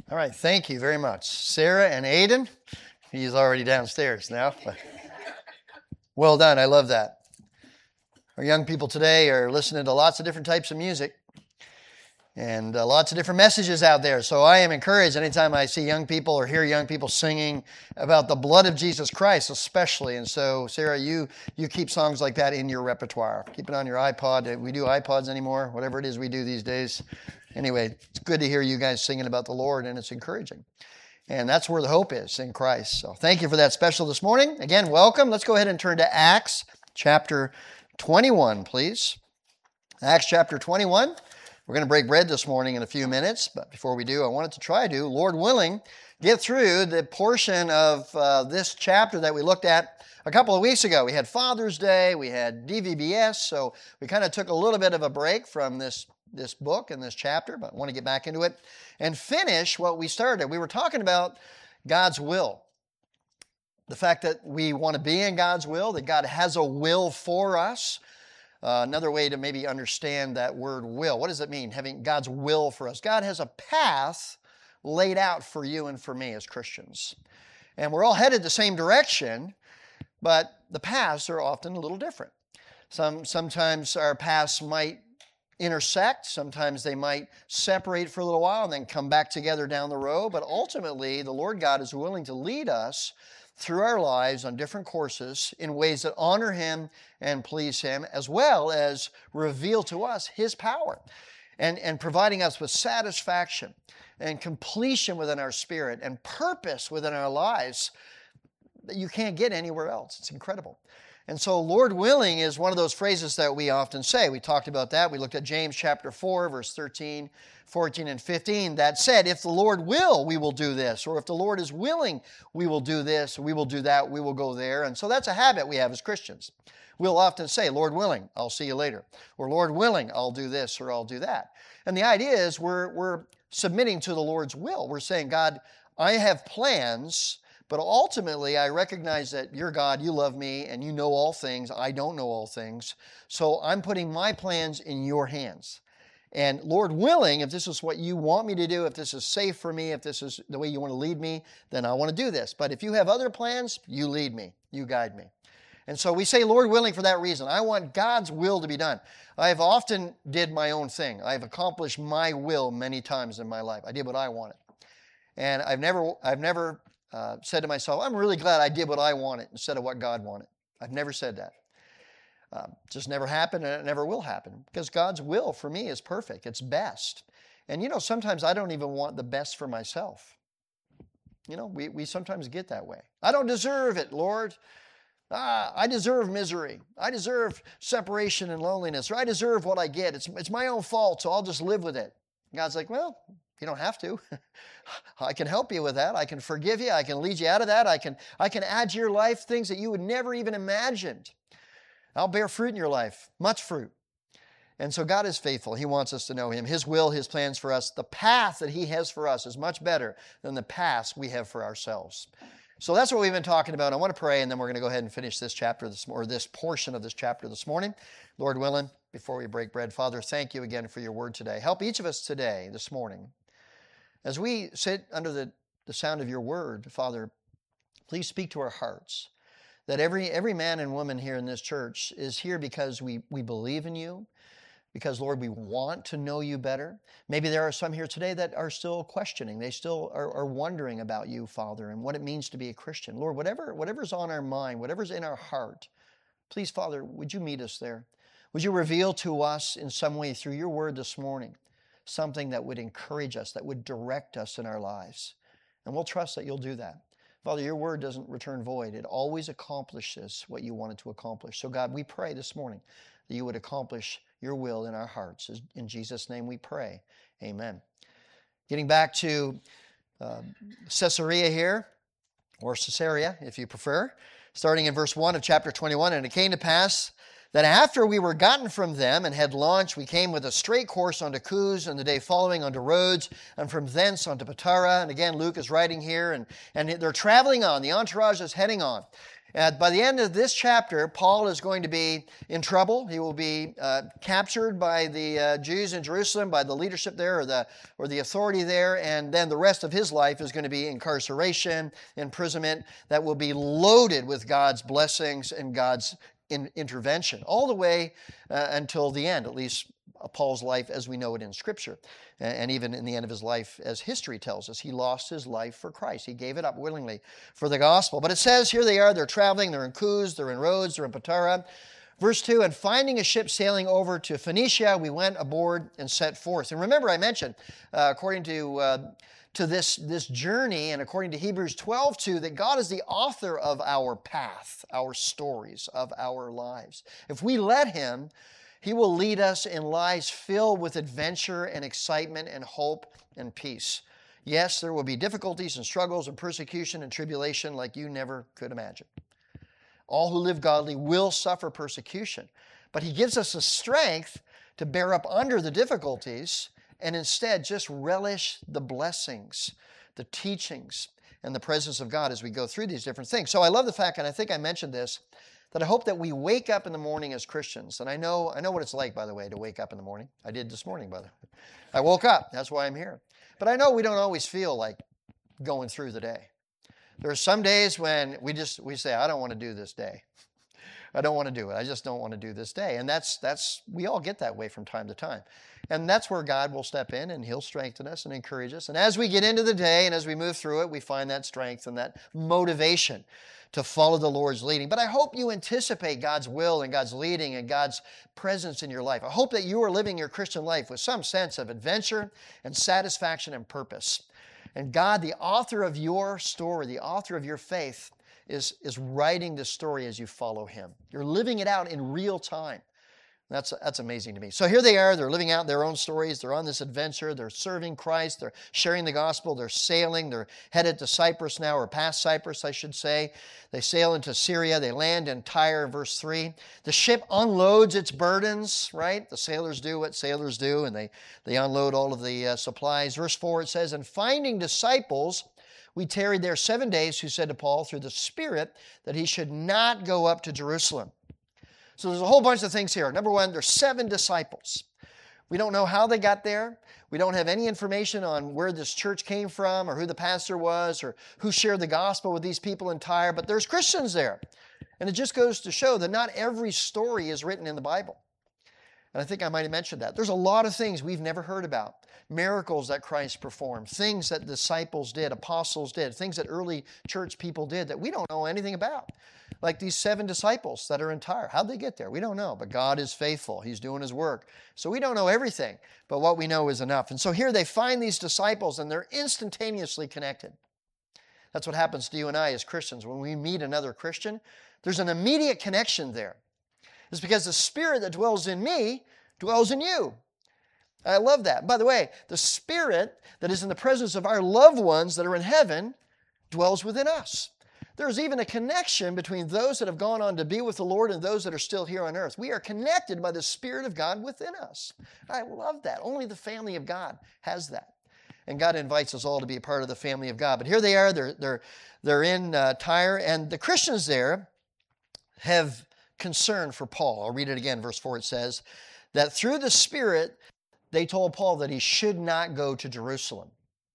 All right, thank you very much. Sarah and Aiden, he's already downstairs now. Well done, I love that. Our young people today are listening to lots of different types of music and lots of different messages out there. So I am encouraged anytime I see young people or hear young people singing about the blood of Jesus Christ especially. And so, Sarah, you keep songs like that in your repertoire. Keep it on your iPod. We do iPods anymore, whatever it is we do these days. Anyway, it's good to hear you guys singing about the Lord, and it's encouraging. And that's where the hope is, in Christ. So thank you for that special this morning. Again, welcome. Let's go ahead and turn to Acts chapter 21, please. Acts chapter 21. We're going to break bread this morning in a few minutes, but before we do, I wanted to try to, Lord willing, get through the portion of this chapter that we looked at a couple of weeks ago. We had Father's Day, we had DVBS, so we kind of took a little bit of a break from this book and this chapter, but I want to get back into it and finish what we started. We were talking about God's will. The fact that we want to be in God's will, that God has a will for us. Another way to maybe understand that word will. What does it mean, having God's will for us? God has a path laid out for you and for me as Christians. And we're all headed the same direction, but the paths are often a little different. Sometimes our paths might intersect. Sometimes they might separate for a little while and then come back together down the road. But ultimately, the Lord God is willing to lead us through our lives on different courses in ways that honor Him and please Him, as well as reveal to us His power and providing us with satisfaction and completion within our spirit and purpose within our lives that you can't get anywhere else. It's incredible. And so, Lord willing is one of those phrases that we often say. We talked about that. We looked at James chapter 4, verse 13, 14, and 15. That said, if the Lord will, we will do this. Or if the Lord is willing, we will do this, we will do that, we will go there. And so that's a habit we have as Christians. We'll often say, Lord willing, I'll see you later. Or Lord willing, I'll do this or I'll do that. And the idea is we're submitting to the Lord's will. We're saying, God, I have plans, but ultimately, I recognize that you're God, you love me, and you know all things. I don't know all things. So I'm putting my plans in your hands. And Lord willing, if this is what you want me to do, if this is safe for me, if this is the way you want to lead me, then I want to do this. But if you have other plans, you lead me, you guide me. And so we say Lord willing for that reason. I want God's will to be done. I've often did my own thing. I've accomplished my will many times in my life. I did what I wanted. And I've never said to myself, I'm really glad I did what I wanted instead of what God wanted. I've never said that. Just never happened, and it never will happen, because God's will for me is perfect. It's best. And sometimes I don't even want the best for myself. We sometimes get that way. I don't deserve it, Lord. I deserve misery. I deserve separation and loneliness, or I deserve what I get. It's my own fault, so I'll just live with it. God's like, well, you don't have to. I can help you with that. I can forgive you. I can lead you out of that. I can add to your life things that you would never even imagined. I'll bear fruit in your life, much fruit. And so God is faithful. He wants us to know Him. His will, His plans for us, the path that He has for us is much better than the path we have for ourselves. So that's what we've been talking about. I want to pray, and then we're going to go ahead and finish this chapter, or this portion of this chapter this morning. Lord willing, before we break bread, Father, thank you again for your word today. Help each of us today, this morning, as we sit under the sound of your word, Father, please speak to our hearts. That every man and woman here in this church is here because we believe in you, because, Lord, we want to know you better. Maybe there are some here today that are still questioning. They still are wondering about you, Father, and what it means to be a Christian. Lord, whatever's on our mind, whatever's in our heart, please, Father, would you meet us there? Would you reveal to us in some way through your word this morning something that would encourage us, that would direct us in our lives? And we'll trust that you'll do that. Father, your word doesn't return void. It always accomplishes what you want it to accomplish. So God, we pray this morning that you would accomplish your will in our hearts. In Jesus' name we pray. Amen. Getting back to Caesarea here, or Caesarea if you prefer, starting in verse 1 of chapter 21. And it came to pass that after we were gotten from them and had launched, we came with a straight course unto Coos, and the day following unto Rhodes, and from thence unto Patara. And again, Luke is writing here, and they're traveling on. The entourage is heading on. By the end of this chapter, Paul is going to be in trouble. He will be captured by the Jews in Jerusalem, by the leadership there or the authority there, and then the rest of his life is going to be incarceration, imprisonment that will be loaded with God's blessings and God's intervention, all the way until the end, at least Paul's life as we know it in Scripture. And even in the end of his life, as history tells us, he lost his life for Christ. He gave it up willingly for the gospel. But it says, here they are, they're traveling, they're in Kuz, they're in Rhodes, they're in Patara. Verse 2, and finding a ship sailing over to Phoenicia, we went aboard and set forth. And remember, I mentioned, according to this journey, and according to Hebrews 12:2, that God is the author of our path, our stories, of our lives. If we let Him, He will lead us in lives filled with adventure and excitement and hope and peace. Yes, there will be difficulties and struggles and persecution and tribulation like you never could imagine. All who live godly will suffer persecution, but He gives us the strength to bear up under the difficulties and instead just relish the blessings, the teachings, and the presence of God as we go through these different things. So I love the fact, and I think I mentioned this, that I hope that we wake up in the morning as Christians. And I know what it's like, by the way, to wake up in the morning. I did this morning, by the way. I woke up. That's why I'm here. But I know we don't always feel like going through the day. There are some days when we say, I don't want to do this day. I don't want to do it. I just don't want to do this day. And we all get that way from time to time. And that's where God will step in and He'll strengthen us and encourage us. And as we get into the day and as we move through it, we find that strength and that motivation to follow the Lord's leading. But I hope you anticipate God's will and God's leading and God's presence in your life. I hope that you are living your Christian life with some sense of adventure and satisfaction and purpose. And God, the author of your story, the author of your faith, is writing this story as you follow Him. You're living it out in real time. That's amazing to me. So here they are. They're living out their own stories. They're on this adventure. They're serving Christ. They're sharing the gospel. They're sailing. They're headed to Cyprus now, or past Cyprus, I should say. They sail into Syria. They land in Tyre, verse 3. The ship unloads its burdens, right? The sailors do what sailors do, and they unload all of the supplies. Verse 4, it says, and finding disciples, we tarried there 7 days, who said to Paul through the Spirit that he should not go up to Jerusalem. So there's a whole bunch of things here. Number one, there's 7 disciples. We don't know how they got there. We don't have any information on where this church came from or who the pastor was or who shared the gospel with these people in Tyre, but there's Christians there. And it just goes to show that not every story is written in the Bible. And I think I might have mentioned that. There's a lot of things we've never heard about. Miracles that Christ performed, things that disciples did, apostles did, things that early church people did that we don't know anything about. Like these 7 disciples that are in Tyre. How'd they get there? We don't know, but God is faithful. He's doing His work. So we don't know everything, but what we know is enough. And so here they find these disciples and they're instantaneously connected. That's what happens to you and I as Christians. When we meet another Christian, there's an immediate connection there. It's because the Spirit that dwells in me dwells in you. I love that. By the way, the Spirit that is in the presence of our loved ones that are in heaven dwells within us. There's even a connection between those that have gone on to be with the Lord and those that are still here on earth. We are connected by the Spirit of God within us. I love that. Only the family of God has that. And God invites us all to be a part of the family of God. But here they are. They're in Tyre, and the Christians there have concern for Paul. I'll read it again. Verse 4, it says that through the Spirit, they told Paul that he should not go to Jerusalem.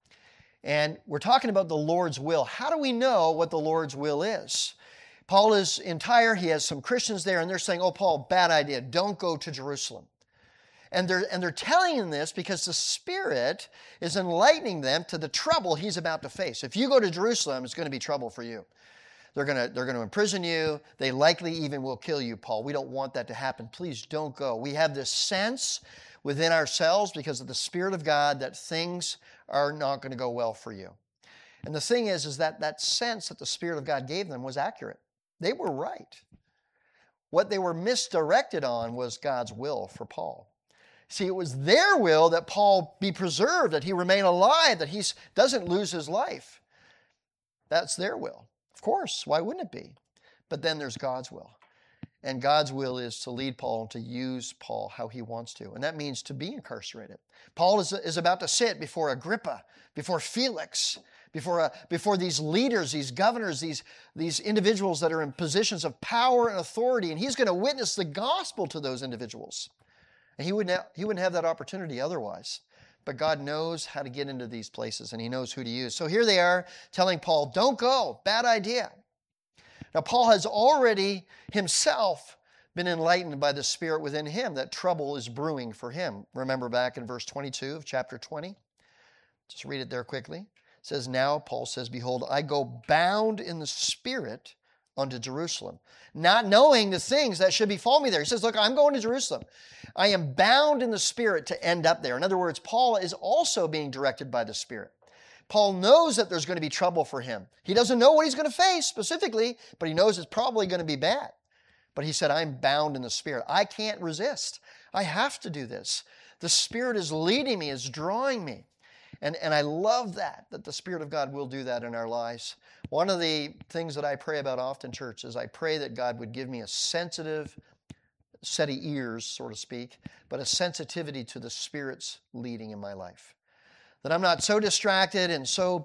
And we're talking about the Lord's will. How do we know what the Lord's will is? Paul is in Tyre. He has some Christians there, and they're saying, oh, Paul, bad idea. Don't go to Jerusalem. And they're telling him this because the Spirit is enlightening them to the trouble he's about to face. If you go to Jerusalem, it's going to be trouble for you. They're going to imprison you. They likely even will kill you, Paul. We don't want that to happen. Please don't go. We have this sense within ourselves because of the Spirit of God that things are not going to go well for you. And the thing is that sense that the Spirit of God gave them was accurate. They were right. What they were misdirected on was God's will for Paul. See, it was their will that Paul be preserved, that he remain alive, that he doesn't lose his life. That's their will. Of course, why wouldn't it be? But then there's God's will. And God's will is to lead Paul and to use Paul how he wants to. And that means to be incarcerated. Paul is about to sit before Agrippa, before Felix, before these leaders, these governors, these individuals that are in positions of power and authority, and he's going to witness the gospel to those individuals. And he wouldn't have that opportunity otherwise. But God knows how to get into these places, and he knows who to use. So here they are telling Paul, don't go, bad idea. Now, Paul has already himself been enlightened by the Spirit within him that trouble is brewing for him. Remember back in verse 22 of chapter 20? Just read it there quickly. It says, now, Paul says, behold, I go bound in the Spirit unto Jerusalem, not knowing the things that should befall me there. He says, look, I'm going to Jerusalem. I am bound in the Spirit to end up there. In other words, Paul is also being directed by the Spirit. Paul knows that there's going to be trouble for him. He doesn't know what he's going to face specifically, but he knows it's probably going to be bad. But he said, I'm bound in the Spirit. I can't resist. I have to do this. The Spirit is leading me, is drawing me. And I love that the Spirit of God will do that in our lives. One of the things that I pray about often, church, is I pray that God would give me a sensitive set of ears, so to speak, but a sensitivity to the Spirit's leading in my life. That I'm not so distracted and so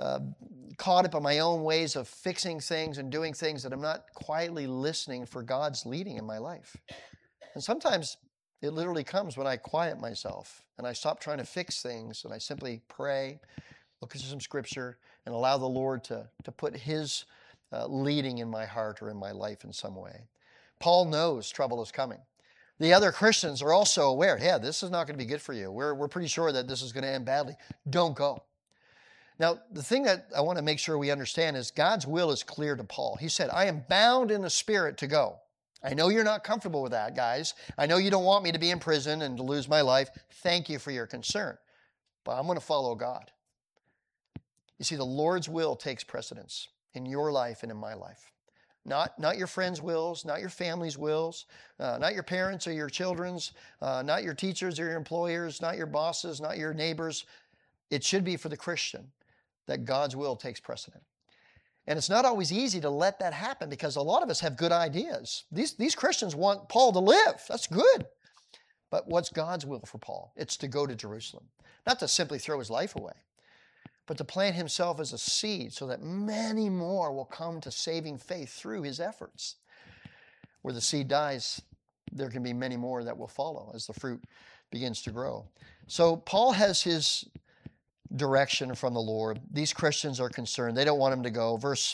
caught up in my own ways of fixing things and doing things that I'm not quietly listening for God's leading in my life. And sometimes it literally comes when I quiet myself and I stop trying to fix things and I simply pray, look at some scripture, and allow the Lord to put his leading in my heart or in my life in some way. Paul knows trouble is coming. The other Christians are also aware, yeah, this is not going to be good for you. We're pretty sure that this is going to end badly. Don't go. Now, the thing that I want to make sure we understand is God's will is clear to Paul. He said, I am bound in the Spirit to go. I know you're not comfortable with that, guys. I know you don't want me to be in prison and to lose my life. Thank you for your concern. But I'm going to follow God. You see, the Lord's will takes precedence in your life and in my life. Not your friends' wills, not your family's wills, not your parents or your children's, not your teachers or your employers, not your bosses, not your neighbors. It should be for the Christian that God's will takes precedent. And it's not always easy to let that happen because a lot of us have good ideas. These Christians want Paul to live. That's good. But what's God's will for Paul? It's to go to Jerusalem. Not to simply throw his life away, but to plant himself as a seed so that many more will come to saving faith through his efforts. Where the seed dies, there can be many more that will follow as the fruit begins to grow. So Paul has his direction from the Lord. These Christians are concerned. They don't want him to go. Verse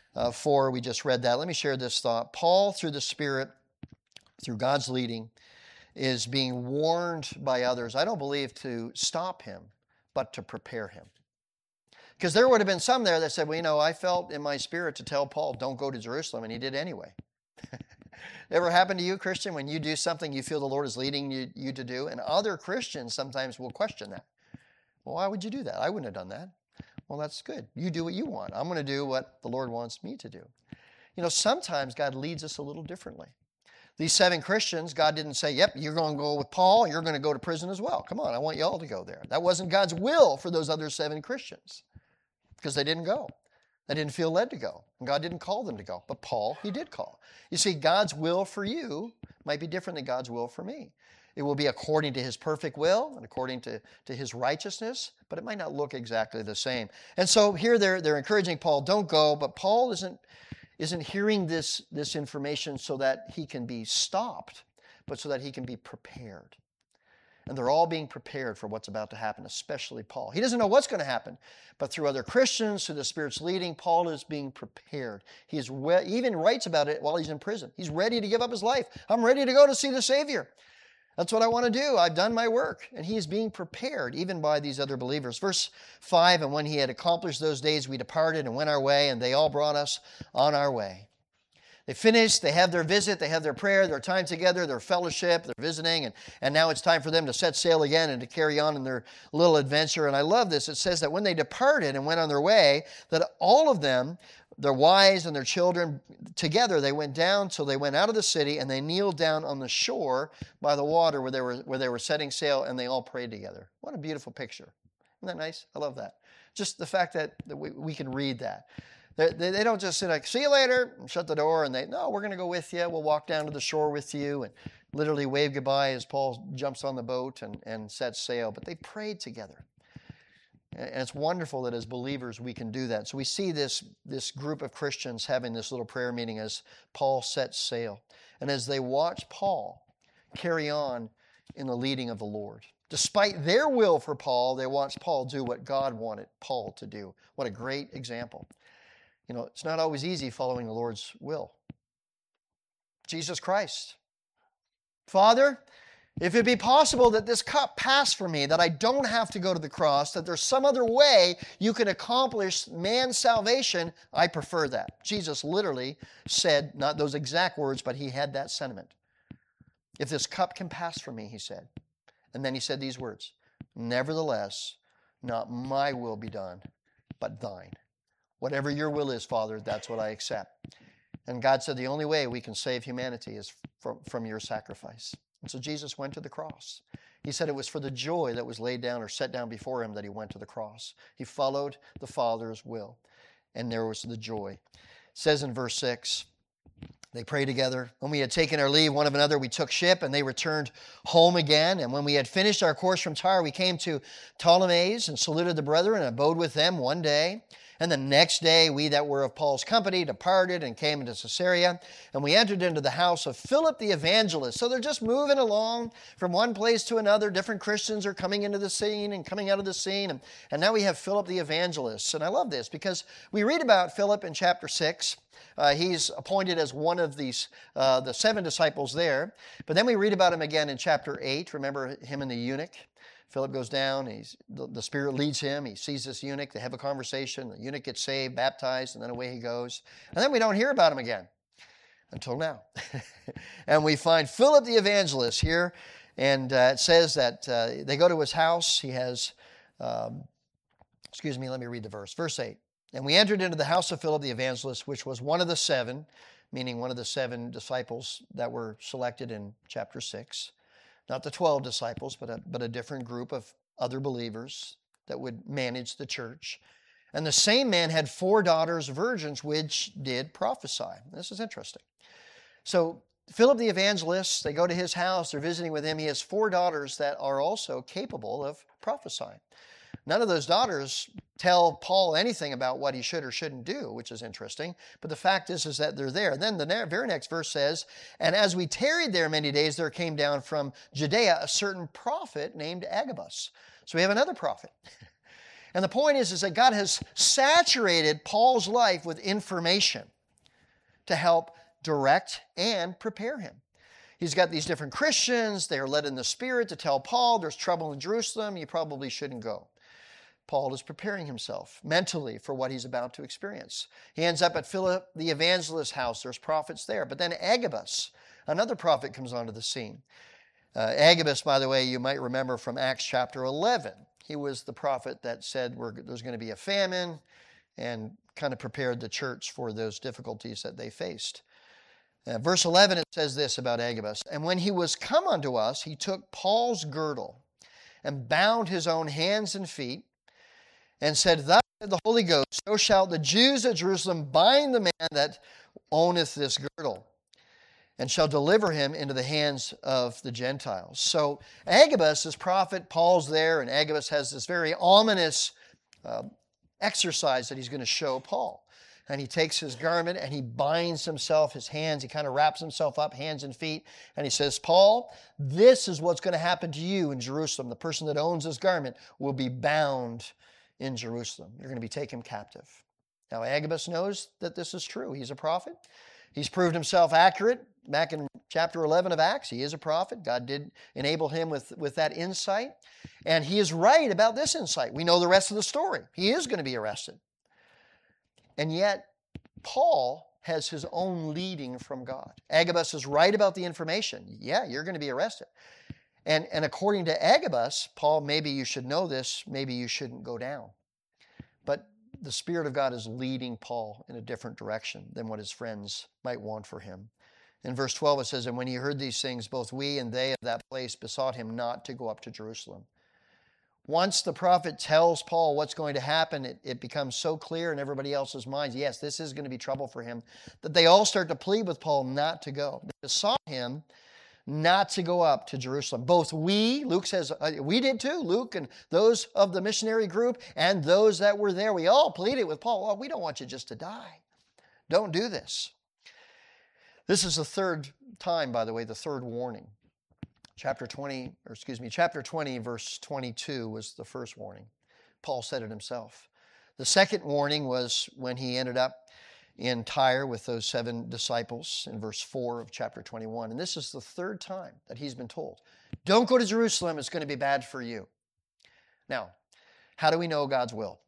4, we just read that. Let me share this thought. Paul, through the Spirit, through God's leading, is being warned by others, I don't believe to stop him, but to prepare him. Because there would have been some there that said, well, I felt in my spirit to tell Paul, don't go to Jerusalem, and he did anyway. Ever happened to you, Christian, when you do something you feel the Lord is leading you to do? And other Christians sometimes will question that. Well, why would you do that? I wouldn't have done that. Well, that's good. You do what you want. I'm going to do what the Lord wants me to do. Sometimes God leads us a little differently. These 7 Christians, God didn't say, yep, you're going to go with Paul, you're going to go to prison as well. Come on, I want you all to go there. That wasn't God's will for those other 7 Christians because they didn't go. They didn't feel led to go. And God didn't call them to go. But Paul, he did call. You see, God's will for you might be different than God's will for me. It will be according to his perfect will and according to his righteousness, but it might not look exactly the same. And so here they're encouraging Paul, don't go, but Paul isn't hearing this information so that he can be stopped, but so that he can be prepared. And they're all being prepared for what's about to happen, especially Paul. He doesn't know what's going to happen, but through other Christians, through the Spirit's leading, Paul is being prepared. He even writes about it while he's in prison. He's ready to give up his life. I'm ready to go to see the Savior. That's what I want to do. I've done my work. And he is being prepared even by these other believers. Verse 5, and when he had accomplished those days, we departed and went our way, and they all brought us on our way. They finished, they have their visit, they have their prayer, their time together, their fellowship, their visiting, and now it's time for them to set sail again and to carry on in their little adventure. And I love this. It says that when they departed and went on their way, that all of them, their wives and their children, together they went down till they went out of the city, and they kneeled down on the shore by the water where they were setting sail, and they all prayed together. What a beautiful picture. Isn't that nice? I love that. Just the fact that we can read that. They don't just say, like, see you later, and shut the door, and no, we're going to go with you. We'll walk down to the shore with you, and literally wave goodbye as Paul jumps on the boat and sets sail. But they prayed together. And it's wonderful that as believers we can do that. So we see this group of Christians having this little prayer meeting as Paul sets sail. And as they watch Paul carry on in the leading of the Lord. Despite their will for Paul, they watched Paul do what God wanted Paul to do. What a great example. You know, it's not always easy following the Lord's will. Jesus Christ. Father, if it be possible that this cup pass from me, that I don't have to go to the cross, that there's some other way you can accomplish man's salvation, I prefer that. Jesus literally said, not those exact words, but he had that sentiment. If this cup can pass from me, he said. And then he said these words, nevertheless, not my will be done, but thine. Whatever your will is, Father, that's what I accept. And God said the only way we can save humanity is from your sacrifice. And so Jesus went to the cross. He said it was for the joy that was laid down or set down before him that he went to the cross. He followed the Father's will, and there was the joy. It says in verse 6, they prayed together. When we had taken our leave one of another, we took ship, and they returned home again. And when we had finished our course from Tyre, we came to Ptolemais and saluted the brethren and abode with them one day. And the next day, we that were of Paul's company departed and came into Caesarea, and we entered into the house of Philip the evangelist. So they're just moving along from one place to another. Different Christians are coming into the scene and coming out of the scene. And now we have Philip the evangelist. And I love this because we read about Philip in chapter 6. He's appointed as one of the 7 disciples there. But then we read about him again in chapter 8. Remember him and the eunuch? Philip goes down, the Spirit leads him, he sees this eunuch, they have a conversation, the eunuch gets saved, baptized, and then away he goes. And then we don't hear about him again until now. And we find Philip the evangelist here, and it says that they go to his house. He has, let me read the verse. Verse 8, and we entered into the house of Philip the evangelist, which was one of the 7, meaning one of the 7 disciples that were selected in chapter 6. Not the 12 disciples, but a different group of other believers that would manage the church. And the same man had 4 daughters, virgins, which did prophesy. This is interesting. So Philip the evangelist, they go to his house, they're visiting with him. He has 4 daughters that are also capable of prophesying. None of those daughters tell Paul anything about what he should or shouldn't do, which is interesting. But the fact is that they're there. Then the very next verse says, and as we tarried there many days, there came down from Judea a certain prophet named Agabus. So we have another prophet. And the point is that God has saturated Paul's life with information to help direct and prepare him. He's got these different Christians. They are led in the Spirit to tell Paul, there's trouble in Jerusalem. You probably shouldn't go. Paul is preparing himself mentally for what he's about to experience. He ends up at Philip the evangelist's house. There's prophets there. But then Agabus, another prophet, comes onto the scene. Agabus, by the way, you might remember from Acts chapter 11. He was the prophet that said there's going to be a famine and kind of prepared the church for those difficulties that they faced. Verse 11, it says this about Agabus. And when he was come unto us, he took Paul's girdle and bound his own hands and feet, and said, thus said the Holy Ghost, so shall the Jews at Jerusalem bind the man that owneth this girdle, and shall deliver him into the hands of the Gentiles. So Agabus is prophet, Paul's there, and Agabus has this very ominous exercise that he's going to show Paul. And he takes his garment and he binds himself, his hands, he kind of wraps himself up, hands and feet, and he says, Paul, this is what's going to happen to you in Jerusalem. The person that owns this garment will be bound in Jerusalem. You're going to be taken captive. Now, Agabus knows that this is true. He's a prophet. He's proved himself accurate. Back in chapter 11 of Acts, he is a prophet. God did enable him with that insight. And he is right about this insight. We know the rest of the story. He is going to be arrested. And yet, Paul has his own leading from God. Agabus is right about the information. Yeah, you're going to be arrested. And according to Agabus, Paul, maybe you should know this, maybe you shouldn't go down. But the Spirit of God is leading Paul in a different direction than what his friends might want for him. In verse 12 it says, and when he heard these things, both we and they of that place besought him not to go up to Jerusalem. Once the prophet tells Paul what's going to happen, it becomes so clear in everybody else's minds, yes, this is going to be trouble for him, that they all start to plead with Paul not to go. They besought him not to go up to Jerusalem. Both we, Luke says, we did too, Luke and those of the missionary group and those that were there, we all pleaded with Paul, well, we don't want you just to die. Don't do this. This is the third time, by the way, the third warning. Chapter 20, verse 22 was the first warning. Paul said it himself. The second warning was when he ended up in Tyre with those 7 disciples in verse 4 of chapter 21. And this is the third time that he's been told, don't go to Jerusalem, it's going to be bad for you. Now, how do we know God's will?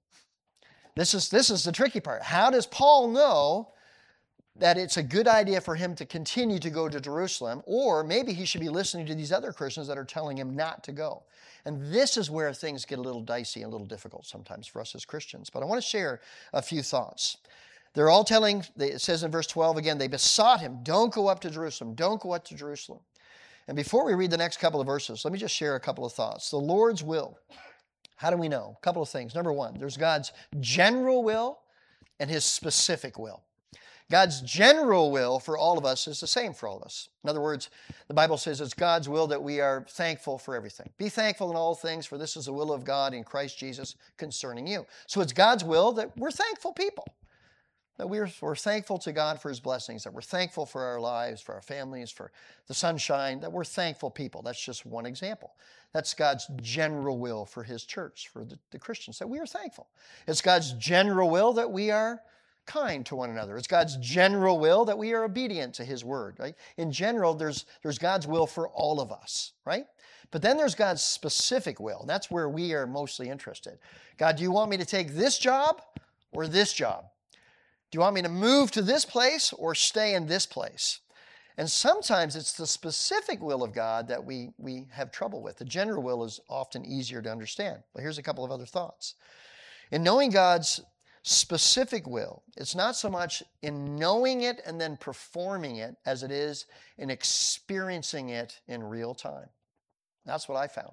This is the tricky part. How does Paul know that it's a good idea for him to continue to go to Jerusalem, or maybe he should be listening to these other Christians that are telling him not to go? And this is where things get a little dicey and a little difficult sometimes for us as Christians. But I want to share a few thoughts. They're all telling, it says in verse 12 again, they besought him, don't go up to Jerusalem, don't go up to Jerusalem. And before we read the next couple of verses, let me just share a couple of thoughts. The Lord's will. How do we know? A couple of things. Number one, there's God's general will and his specific will. God's general will for all of us is the same for all of us. In other words, the Bible says it's God's will that we are thankful for everything. Be thankful in all things, for this is the will of God in Christ Jesus concerning you. So it's God's will that we're thankful people. That we're thankful to God for his blessings, that we're thankful for our lives, for our families, for the sunshine, that we're thankful people. That's just one example. That's God's general will for his church, for the Christians, that we are thankful. It's God's general will that we are kind to one another. It's God's general will that we are obedient to his word. Right? In general, there's God's will for all of us, right? But then there's God's specific will. That's where we are mostly interested. God, do you want me to take this job or this job? Do you want me to move to this place or stay in this place? And sometimes it's the specific will of God that we have trouble with. The general will is often easier to understand. But here's a couple of other thoughts. In knowing God's specific will, it's not so much in knowing it and then performing it as it is in experiencing it in real time. That's what I found.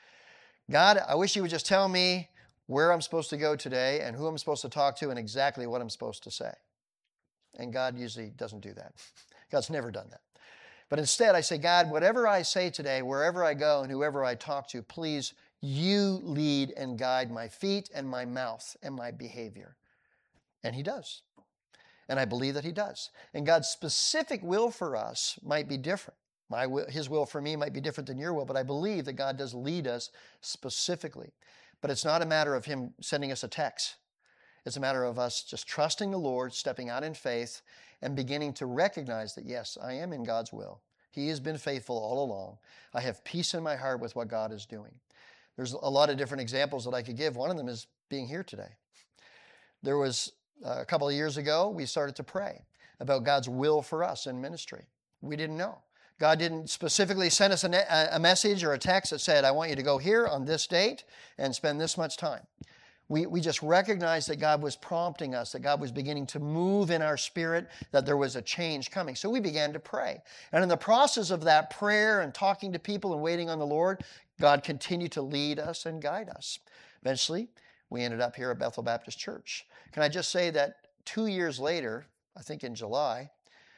God, I wish you would just tell me where I'm supposed to go today and who I'm supposed to talk to and exactly what I'm supposed to say. And God usually doesn't do that. God's never done that. But instead I say, God, whatever I say today, wherever I go and whoever I talk to, please, you lead and guide my feet and my mouth and my behavior. And he does. And I believe that he does. And God's specific will for us might be different. His will for me might be different than your will, but I believe that God does lead us specifically. But it's not a matter of him sending us a text. It's a matter of us just trusting the Lord, stepping out in faith, and beginning to recognize that, yes, I am in God's will. He has been faithful all along. I have peace in my heart with what God is doing. There's a lot of different examples that I could give. One of them is being here today. There was a couple of years ago, we started to pray about God's will for us in ministry. We didn't know. God didn't specifically send us a message or a text that said, I want you to go here on this date and spend this much time. We just recognized that God was prompting us, that God was beginning to move in our spirit, that there was a change coming. So we began to pray. And in the process of that prayer and talking to people and waiting on the Lord, God continued to lead us and guide us. Eventually, we ended up here at Bethel Baptist Church. Can I just say that 2 years later, I think in July,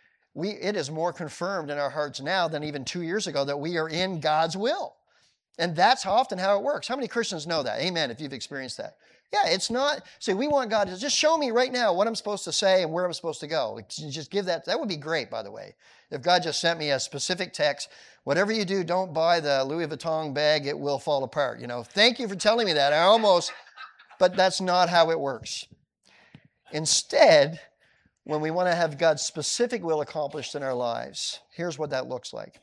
it is more confirmed in our hearts now than even 2 years ago that we are in God's will. And that's often how it works. How many Christians know that? Amen, if you've experienced that. Yeah, it's not, say, we want God to just show me right now what I'm supposed to say and where I'm supposed to go. Just give that would be great, by the way. If God just sent me a specific text, whatever you do, don't buy the Louis Vuitton bag, it will fall apart. Thank you for telling me that. But that's not how it works. Instead, when we want to have God's specific will accomplished in our lives, here's what that looks like.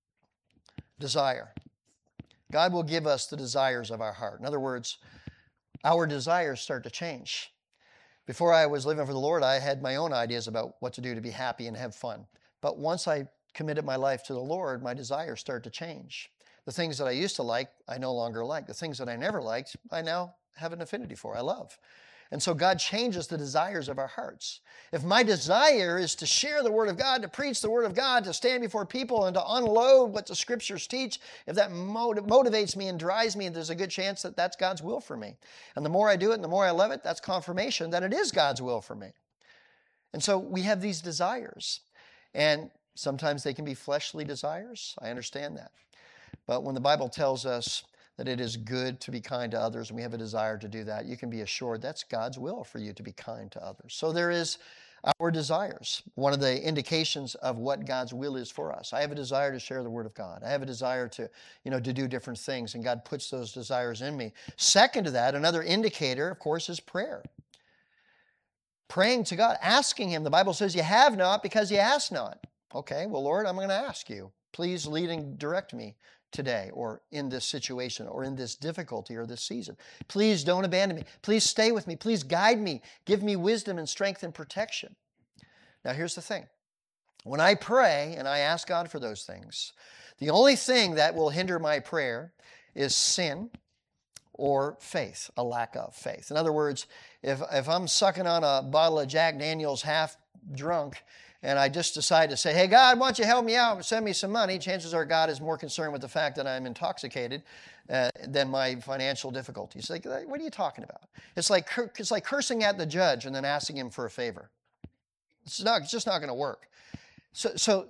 Desire. God will give us the desires of our heart. In other words, our desires start to change. Before I was living for the Lord, I had my own ideas about what to do to be happy and have fun. But once I committed my life to the Lord, my desires started to change. The things that I used to like, I no longer like. The things that I never liked, I now have an affinity for, I love. And so God changes the desires of our hearts. If my desire is to share the Word of God, to preach the Word of God, to stand before people and to unload what the Scriptures teach, if that motivates me and drives me, there's a good chance that that's God's will for me. And the more I do it and the more I love it, that's confirmation that it is God's will for me. And so we have these desires. And Sometimes they can be fleshly desires. I understand that. But when the Bible tells us that it is good to be kind to others and we have a desire to do that, you can be assured that's God's will for you to be kind to others. So there is our desires. One of the indications of what God's will is for us. I have a desire to share the Word of God. I have a desire to do different things, and God puts those desires in me. Second to that, another indicator, of course, is prayer. Praying to God, asking Him. The Bible says you have not because you ask not. Okay, well, Lord, I'm going to ask you. Please lead and direct me today, or in this situation, or in this difficulty, or this season. Please don't abandon me. Please stay with me. Please guide me. Give me wisdom and strength and protection. Now, here's the thing. When I pray and I ask God for those things, the only thing that will hinder my prayer is sin or faith, a lack of faith. In other words, if I'm sucking on a bottle of Jack Daniels half drunk, and I just decide to say, hey, God, why don't you help me out and send me some money? Chances are God is more concerned with the fact that I'm intoxicated than my financial difficulties. Like, what are you talking about? It's like cursing at the judge and then asking him for a favor. It's just not going to work. So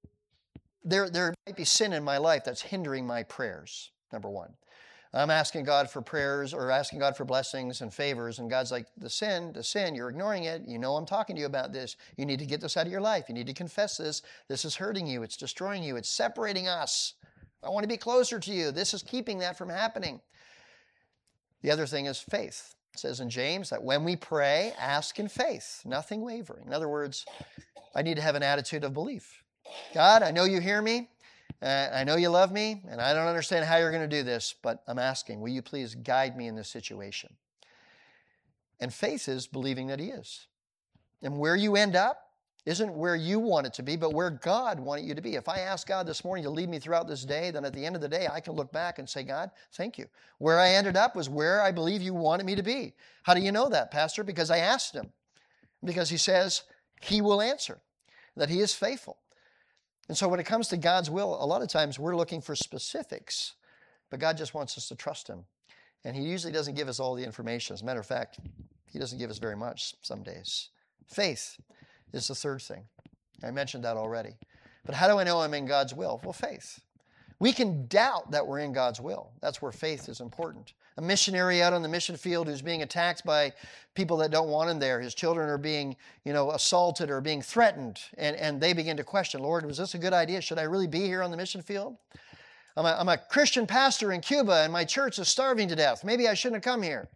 there might be sin in my life that's hindering my prayers, number one. I'm asking God for prayers or asking God for blessings and favors, and God's like, the sin, you're ignoring it. You know I'm talking to you about this. You need to get this out of your life. You need to confess this. This is hurting you. It's destroying you. It's separating us. I want to be closer to you. This is keeping that from happening. The other thing is faith. It says in James that when we pray, ask in faith, nothing wavering. In other words, I need to have an attitude of belief. God, I know you hear me. I know you love me, and I don't understand how you're going to do this, but I'm asking, will you please guide me in this situation? And faith is believing that He is. And where you end up isn't where you want it to be, but where God wanted you to be. If I ask God this morning to lead me throughout this day, then at the end of the day, I can look back and say, God, thank you. Where I ended up was where I believe you wanted me to be. How do you know that, Pastor? Because I asked Him. Because He says He will answer, that He is faithful. And so when it comes to God's will, a lot of times we're looking for specifics, but God just wants us to trust Him. And He usually doesn't give us all the information. As a matter of fact, He doesn't give us very much some days. Faith is the third thing. I mentioned that already. But how do I know I'm in God's will? Well, faith. We can doubt that we're in God's will. That's where faith is important. A missionary out on the mission field who's being attacked by people that don't want him there. His children are being, assaulted or being threatened. And they begin to question, Lord, was this a good idea? Should I really be here on the mission field? I'm a Christian pastor in Cuba and my church is starving to death. Maybe I shouldn't have come here.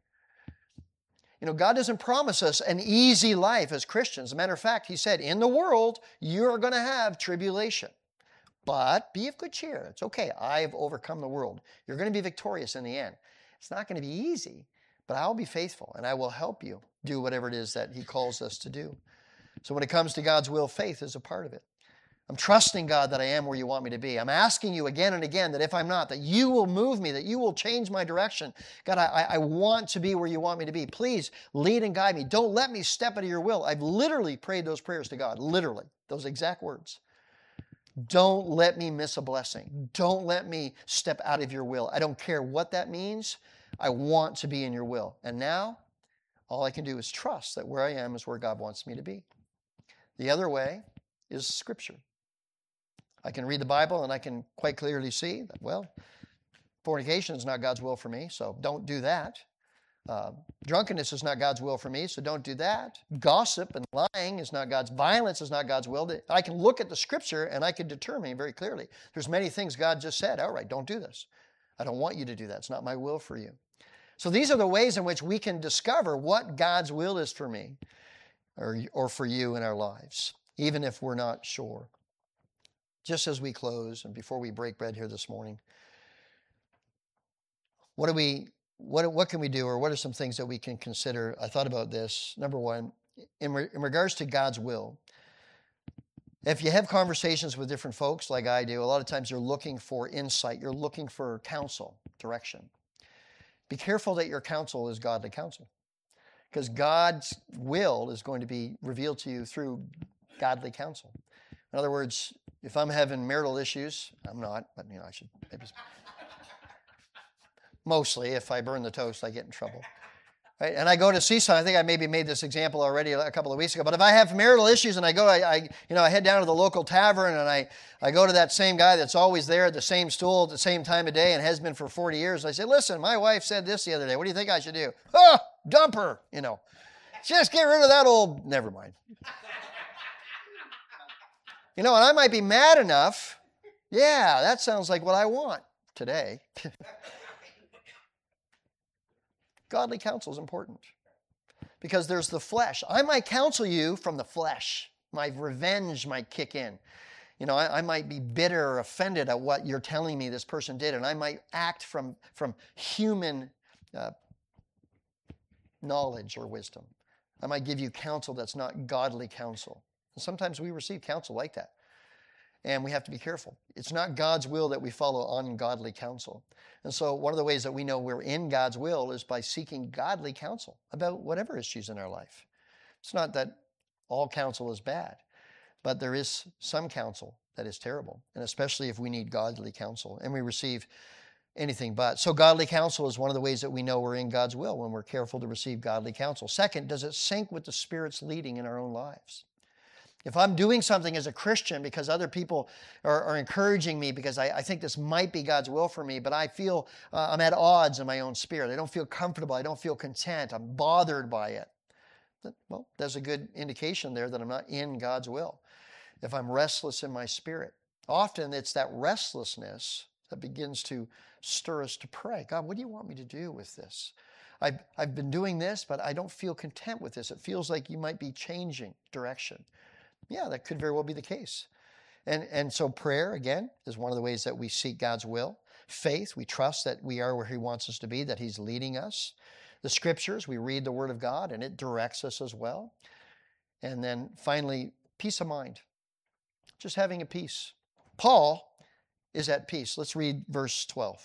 God doesn't promise us an easy life as Christians. As a matter of fact, He said, in the world, you're going to have tribulation. But be of good cheer. It's okay. I've overcome the world. You're going to be victorious in the end. It's not going to be easy, but I'll be faithful and I will help you do whatever it is that He calls us to do. So when it comes to God's will, faith is a part of it. I'm trusting God that I am where you want me to be. I'm asking you again and again that if I'm not, that you will move me, that you will change my direction. God, I want to be where you want me to be. Please lead and guide me. Don't let me step into your will. I've literally prayed those prayers to God, literally, those exact words. Don't let me miss a blessing. Don't let me step out of your will. I don't care what that means. I want to be in your will. And now, all I can do is trust that where I am is where God wants me to be. The other way is Scripture. I can read the Bible and I can quite clearly see that, well, fornication is not God's will for me, so don't do that. Drunkenness is not God's will for me, so don't do that. Gossip and lying is not violence is not God's will. I can look at the Scripture and I can determine very clearly. There's many things God just said, all right, don't do this. I don't want you to do that. It's not my will for you. So these are the ways in which we can discover what God's will is for me or for you in our lives, even if we're not sure. Just as we close and before we break bread here this morning, what can we do, or what are some things that we can consider? I thought about this. Number one, in regards to God's will, if you have conversations with different folks like I do, a lot of times you're looking for insight. You're looking for counsel, direction. Be careful that your counsel is godly counsel, because God's will is going to be revealed to you through godly counsel. In other words, if I'm having marital issues, I'm not, but I should maybe. Mostly, if I burn the toast, I get in trouble. Right? And I go to see someone. I think I maybe made this example already a couple of weeks ago. But if I have marital issues and I head down to the local tavern and I go to that same guy that's always there at the same stool at the same time of day and has been for 40 years. And I say, listen, my wife said this the other day. What do you think I should do? Oh, dump her, Just get rid of that old, never mind. And I might be mad enough. Yeah, that sounds like what I want today. Godly counsel is important because there's the flesh. I might counsel you from the flesh. My revenge might kick in. I might be bitter or offended at what you're telling me this person did, and I might act from human knowledge or wisdom. I might give you counsel that's not godly counsel. And sometimes we receive counsel like that, and we have to be careful. It's not God's will that we follow ungodly counsel. And so one of the ways that we know we're in God's will is by seeking godly counsel about whatever issues in our life. It's not that all counsel is bad, but there is some counsel that is terrible, and especially if we need godly counsel, and we receive anything but. So godly counsel is one of the ways that we know we're in God's will, when we're careful to receive godly counsel. Second, does it sync with the Spirit's leading in our own lives? If I'm doing something as a Christian because other people are encouraging me because I think this might be God's will for me, but I feel I'm at odds in my own spirit. I don't feel comfortable. I don't feel content. I'm bothered by it. Well, there's a good indication there that I'm not in God's will. If I'm restless in my spirit, often it's that restlessness that begins to stir us to pray. God, what do you want me to do with this? I've been doing this, but I don't feel content with this. It feels like you might be changing direction. Yeah, that could very well be the case. And so prayer, again, is one of the ways that we seek God's will. Faith, we trust that we are where He wants us to be, that He's leading us. The Scriptures, we read the Word of God, and it directs us as well. And then finally, peace of mind. Just having a peace. Paul is at peace. Let's read verse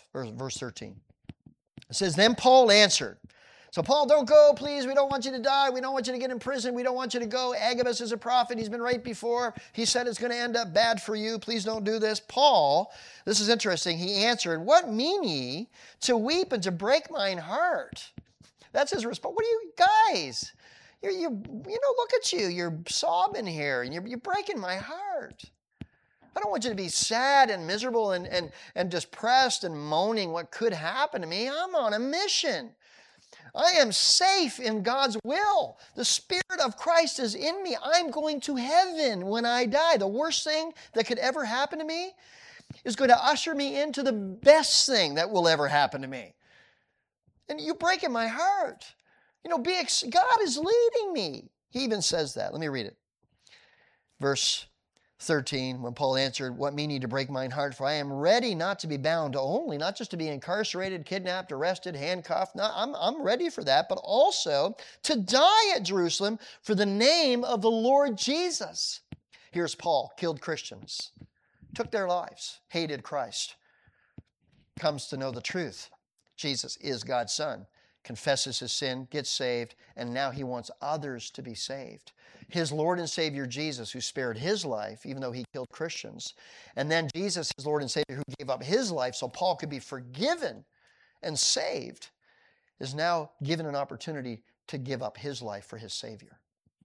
13. It says, then Paul answered. So Paul, don't go, please. We don't want you to die. We don't want you to get in prison. We don't want you to go. Agabus is a prophet. He's been right before. He said it's going to end up bad for you. Please don't do this. Paul, this is interesting. He answered, what mean ye to weep and to break mine heart? That's his response. What are you guys? Look at you. You're sobbing here and you're breaking my heart. I don't want you to be sad and miserable and depressed and moaning what could happen to me. I'm on a mission. I am safe in God's will. The Spirit of Christ is in me. I'm going to heaven when I die. The worst thing that could ever happen to me is going to usher me into the best thing that will ever happen to me. And you're breaking my heart. God is leading me. He even says that. Let me read it. Verse 13, when Paul answered, what mean ye to break mine heart? For I am ready not to be bound only, not just to be incarcerated, kidnapped, arrested, handcuffed. No, I'm ready for that, but also to die at Jerusalem for the name of the Lord Jesus. Here's Paul, killed Christians, took their lives, hated Christ, comes to know the truth. Jesus is God's Son, confesses his sin, gets saved, and now he wants others to be saved. His Lord and Savior Jesus, who spared his life, even though he killed Christians, and then Jesus, his Lord and Savior, who gave up his life so Paul could be forgiven and saved, is now given an opportunity to give up his life for his Savior.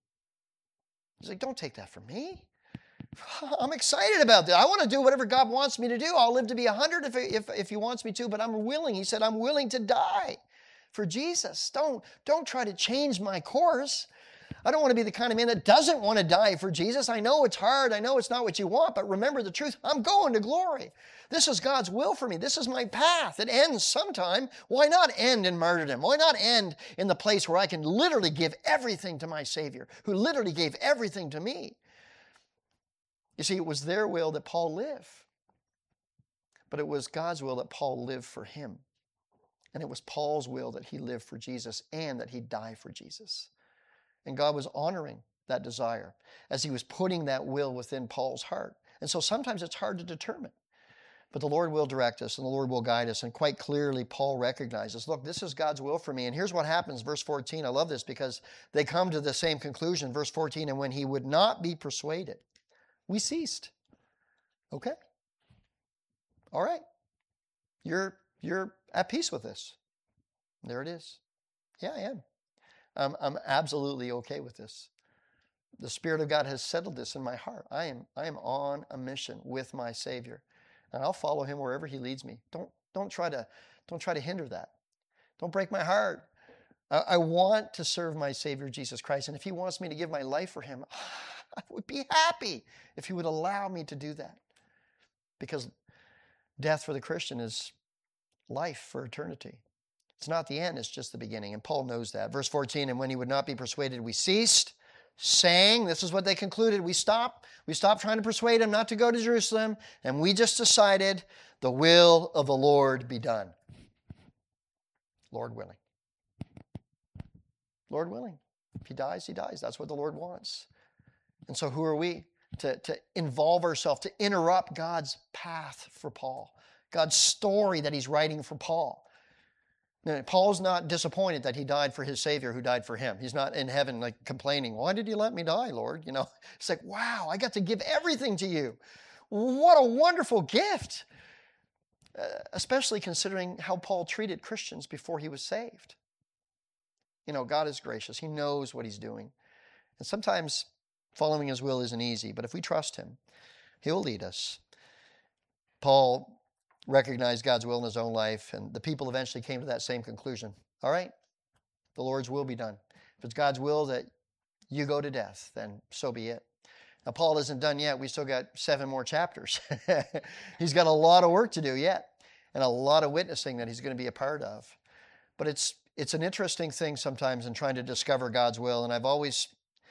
He's like, don't take that from me. I'm excited about that. I want to do whatever God wants me to do. I'll live to be 100 if he wants me to, but I'm willing. He said, I'm willing to die for Jesus. Don't try to change my course. I don't want to be the kind of man that doesn't want to die for Jesus. I know it's hard. I know it's not what you want, but remember the truth. I'm going to glory. This is God's will for me. This is my path. It ends sometime. Why not end in martyrdom? Why not end in the place where I can literally give everything to my Savior, who literally gave everything to me? You see, it was their will that Paul live, but it was God's will that Paul live for him. And it was Paul's will that he live for Jesus and that he die for Jesus. And God was honoring that desire as he was putting that will within Paul's heart. And so sometimes it's hard to determine. But the Lord will direct us and the Lord will guide us. And quite clearly, Paul recognizes, look, this is God's will for me. And here's what happens, verse 14. I love this because they come to the same conclusion. Verse 14, and when he would not be persuaded, we ceased. Okay. All right. You're at peace with this. There it is. Yeah, I am. I'm absolutely okay with this. The Spirit of God has settled this in my heart. I am on a mission with my Savior, and I'll follow Him wherever He leads me. Don't try to hinder that. Don't break my heart. I want to serve my Savior Jesus Christ, and if He wants me to give my life for Him, I would be happy if He would allow me to do that. Because death for the Christian is life for eternity. It's not the end, it's just the beginning. And Paul knows that. Verse 14, and when he would not be persuaded, we ceased, saying, this is what they concluded, we stopped trying to persuade him not to go to Jerusalem, and we just decided the will of the Lord be done. Lord willing. Lord willing. If he dies, he dies. That's what the Lord wants. And so who are we to involve ourselves, to interrupt God's path for Paul, God's story that he's writing for Paul? Now, Paul's not disappointed that he died for his Savior who died for him. He's not in heaven like complaining, why did you let me die, Lord? You know, it's like, wow, I got to give everything to you. What a wonderful gift. Especially considering how Paul treated Christians before he was saved. You know, God is gracious. He knows what he's doing. And sometimes following his will isn't easy, but if we trust him, he'll lead us. Paul recognized God's will in his own life, and the people eventually came to that same conclusion. All right, the Lord's will be done. If it's God's will that you go to death, then so be it. Now, Paul isn't done yet. We still got 7 more chapters. He's got a lot of work to do yet, and a lot of witnessing that he's going to be a part of. But it's an interesting thing sometimes in trying to discover God's will, and I've always,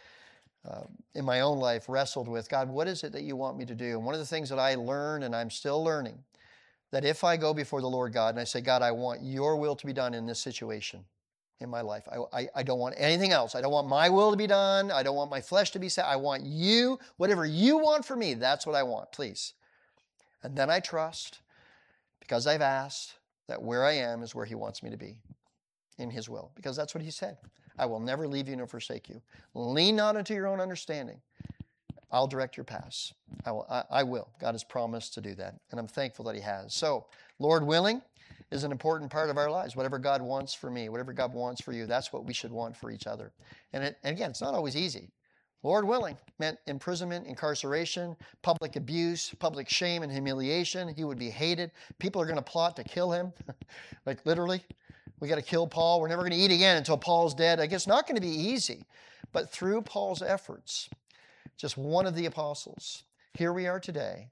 in my own life, wrestled with, God, what is it that you want me to do? And one of the things that I learned, and I'm still learning, that if I go before the Lord God and I say, God, I want your will to be done in this situation in my life. I don't want anything else. I don't want my will to be done. I don't want my flesh to be set. I want you, whatever you want for me, that's what I want, please. And then I trust, because I've asked, that where I am is where he wants me to be in his will. Because that's what he said. I will never leave you nor forsake you. Lean not into your own understanding. I'll direct your paths. I will. God has promised to do that, and I'm thankful that he has. So, Lord willing is an important part of our lives. Whatever God wants for me, whatever God wants for you, that's what we should want for each other. And again, it's not always easy. Lord willing meant imprisonment, incarceration, public abuse, public shame and humiliation. He would be hated. People are going to plot to kill him. Like literally, we got to kill Paul. We're never going to eat again until Paul's dead. Like, it's not going to be easy. But through Paul's efforts, just one of the apostles, here we are today,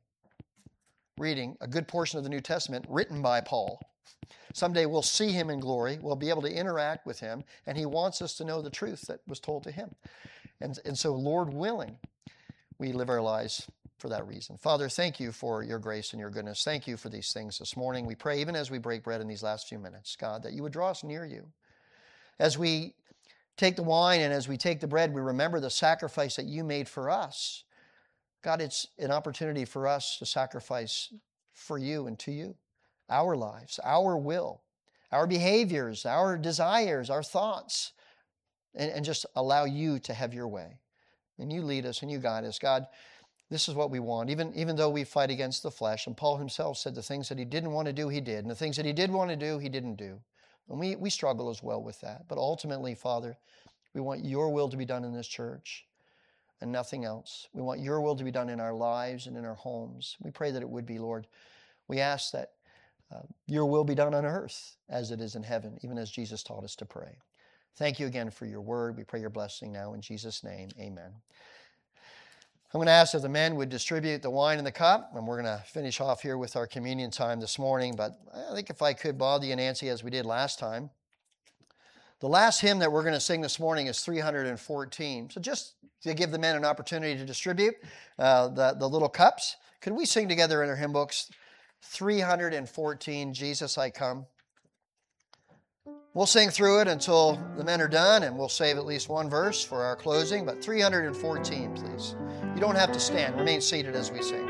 reading a good portion of the New Testament written by Paul. Someday we'll see him in glory. We'll be able to interact with him, and he wants us to know the truth that was told to him. And so, Lord willing, we live our lives for that reason. Father, thank you for your grace and your goodness. Thank you for these things this morning. We pray, even as we break bread in these last few minutes, God, that you would draw us near you. As we take the wine and as we take the bread, we remember the sacrifice that you made for us. God, it's an opportunity for us to sacrifice for you and to you. Our lives, our will, our behaviors, our desires, our thoughts, and just allow you to have your way. And you lead us and you guide us. God, this is what we want, even though we fight against the flesh. And Paul himself said the things that he didn't want to do, he did. And the things that he did want to do, he didn't do. And we struggle as well with that. But ultimately, Father, we want your will to be done in this church and nothing else. We want your will to be done in our lives and in our homes. We pray that it would be, Lord. We ask that your will be done on earth as it is in heaven, even as Jesus taught us to pray. Thank you again for your word. We pray your blessing now in Jesus' name. Amen. I'm going to ask if the men would distribute the wine and the cup, and we're going to finish off here with our communion time this morning. But I think if I could bother you, Nancy, as we did last time. The last hymn that we're going to sing this morning is 314. So just to give the men an opportunity to distribute the little cups, could we sing together in our hymn books 314, Jesus I Come? We'll sing through it until the men are done, and we'll save at least one verse for our closing, but 314, please. You don't have to stand. Remain seated as we sing.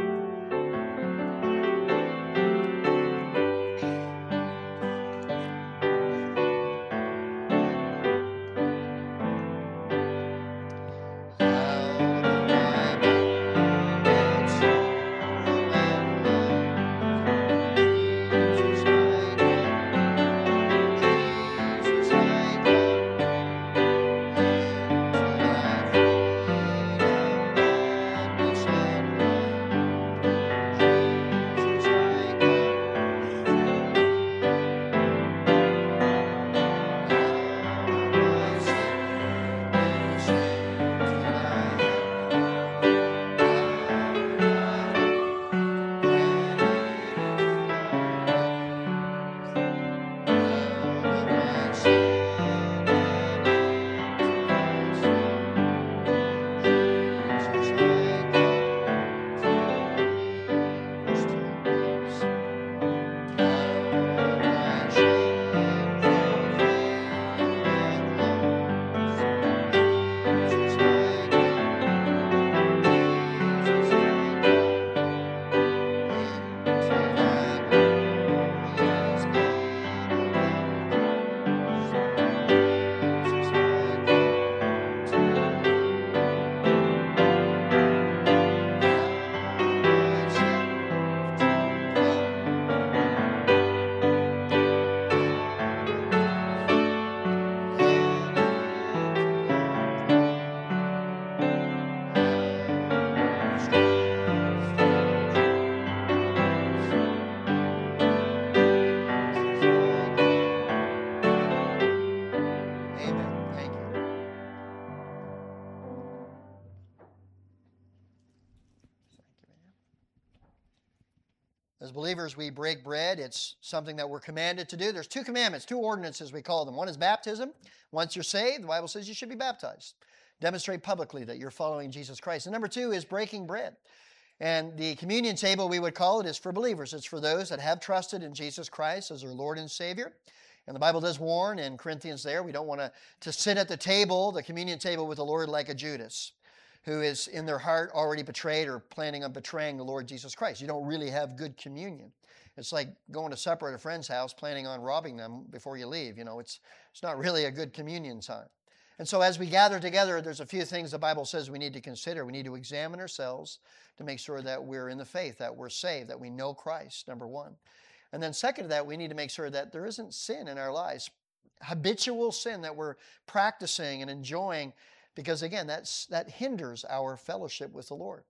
As believers, we break bread. It's something that we're commanded to do. There's 2 commandments, 2 ordinances we call them. One is baptism. Once you're saved, the Bible says you should be baptized. Demonstrate publicly that you're following Jesus Christ. And number 2 is breaking bread. And the communion table, we would call it, is for believers. It's for those that have trusted in Jesus Christ as their Lord and Savior. And the Bible does warn in Corinthians there, we don't want to sit at the table, the communion table with the Lord like a Judas, who is in their heart already betrayed or planning on betraying the Lord Jesus Christ. You don't really have good communion. It's like going to supper at a friend's house, planning on robbing them before you leave. It's not really a good communion time. And so as we gather together, there's a few things the Bible says we need to consider. We need to examine ourselves to make sure that we're in the faith, that we're saved, that we know Christ, number 1. And then second to that, we need to make sure that there isn't sin in our lives, habitual sin that we're practicing and enjoying, because again, that hinders our fellowship with the Lord.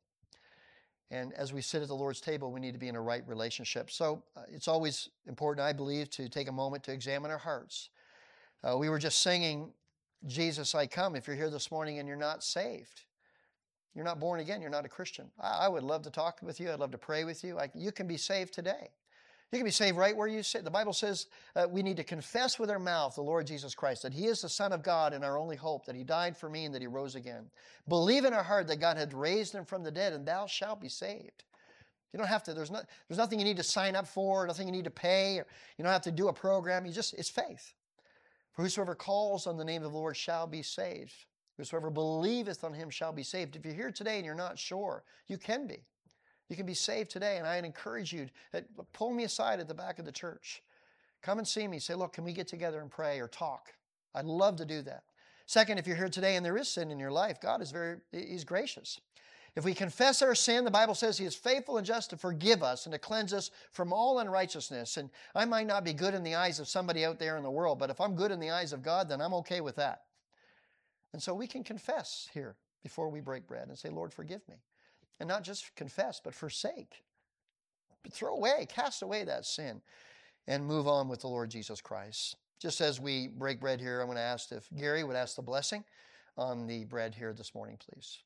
And as we sit at the Lord's table, we need to be in a right relationship. So it's always important, I believe, to take a moment to examine our hearts. We were just singing, Jesus, I come. If you're here this morning and you're not saved, you're not born again, you're not a Christian, I would love to talk with you. I'd love to pray with you. You can be saved today. You can be saved right where you sit. The Bible says we need to confess with our mouth the Lord Jesus Christ, that He is the Son of God and our only hope, that He died for me and that He rose again. Believe in our heart that God had raised Him from the dead, and thou shalt be saved. You don't have to, there's nothing you need to sign up for, nothing you need to pay, or you don't have to do a program. It's faith. For whosoever calls on the name of the Lord shall be saved. Whosoever believeth on Him shall be saved. If you're here today and you're not sure, you can be. You can be saved today, and I'd encourage you, pull me aside at the back of the church. Come and see me. Say, look, can we get together and pray or talk? I'd love to do that. Second, if you're here today and there is sin in your life, God is He's gracious. If we confess our sin, the Bible says He is faithful and just to forgive us and to cleanse us from all unrighteousness. And I might not be good in the eyes of somebody out there in the world, but if I'm good in the eyes of God, then I'm okay with that. And so we can confess here before we break bread and say, Lord, forgive me. And not just confess, but forsake. Throw away, cast away that sin and move on with the Lord Jesus Christ. Just as we break bread here, I'm going to ask if Gary would ask the blessing on the bread here this morning, please.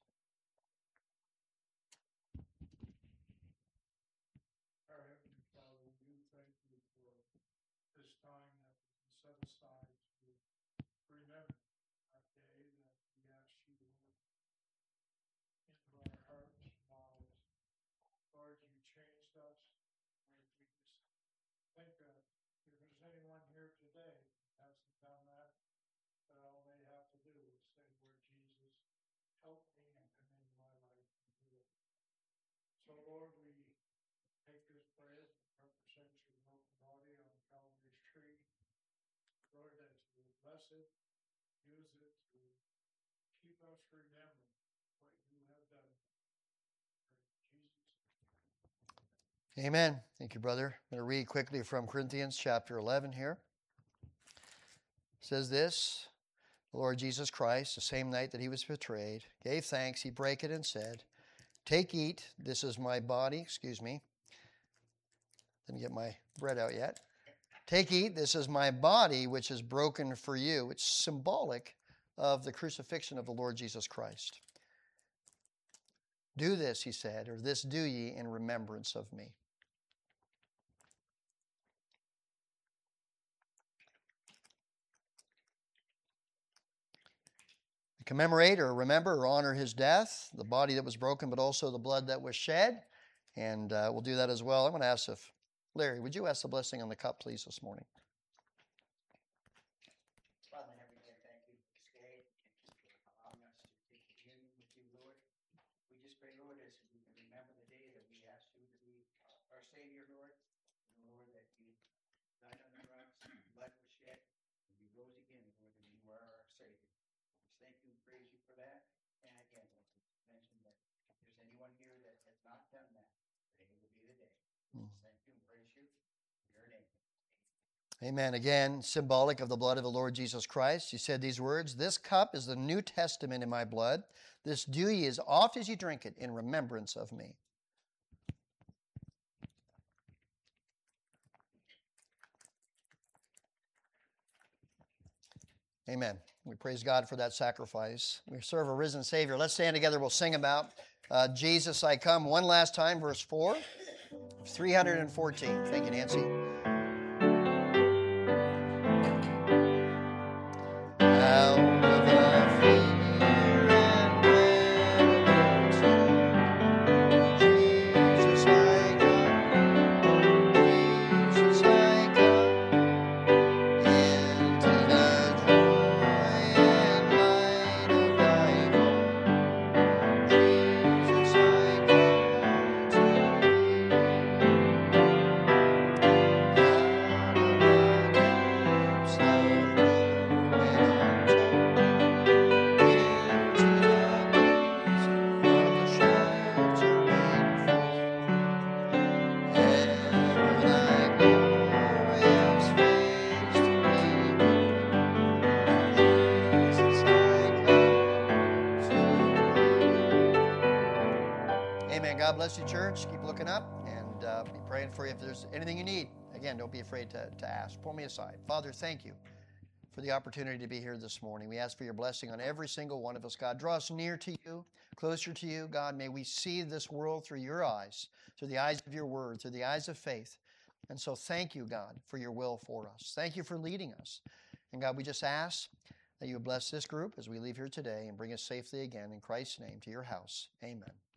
Our Heavenly Father, we thank you for this time that we can set aside to remember that day that we asked you to work into our hearts and lives. Lord, you changed us. Lord, we just think that if there's anyone here today who hasn't done that, that all they have to do is say, Lord Jesus, help me and come into my life and do it. So, Lord, we take this bread that represents your broken body on Calvary's tree. Lord, that you will bless it, use it to keep us remembering what you have done. In Jesus' name. Amen. Thank you, brother. I'm going to read quickly from Corinthians chapter 11 here. It says this, the Lord Jesus Christ, the same night that He was betrayed, gave thanks, He brake it and said, take, eat, this is my body. Excuse me. Didn't get my bread out yet. Take, eat, this is my body, which is broken for you. It's symbolic of the crucifixion of the Lord Jesus Christ. Do this, He said, or this do ye in remembrance of me. Commemorate or remember or honor His death, the body that was broken, but also the blood that was shed. And we'll do that as well. I'm going to ask if, Larry, would you ask the blessing on the cup, please, this morning? Father in heaven, again, thank you for this day. Thank you for allowing us to take communion with you, Lord. We just pray, Lord, as we can remember the day that we asked you to be our Savior, Lord. And Lord, that you died on the cross, blood was shed, and you rose again, Lord, and you are our Savior. We just thank you and praise you for that. And again, Lord, we mention that if there's anyone here that has not done that, today will be the day. Thank you and praise you for your name. Amen. Again, symbolic of the blood of the Lord Jesus Christ. He said these words, this cup is the New Testament in my blood. This do ye as oft as you drink it in remembrance of me. Amen. We praise God for that sacrifice. We serve a risen Savior. Let's stand together. We'll sing about Jesus, I come. One last time, verse 4. 314. Thank you, Nancy. Out of the fear and reverence, Jesus I come, Jesus I come, into the joy and light of thy home. Jesus I come to thee. Out of the depths of ruin untold, into the peace of the sheltering fold. Ever thy glorious face to behold. Jesus, I come to thee. Amen. God bless you, church. Keep looking up and be praying for you if there's anything you need. Again, don't be afraid to ask. Pull me aside. Father, thank you for the opportunity to be here this morning. We ask for your blessing on every single one of us. God, draw us near to you, closer to you. God, may we see this world through your eyes, through the eyes of your word, through the eyes of faith. And so thank you, God, for your will for us. Thank you for leading us. And God, we just ask that you would bless this group as we leave here today and bring us safely again in Christ's name to your house. Amen.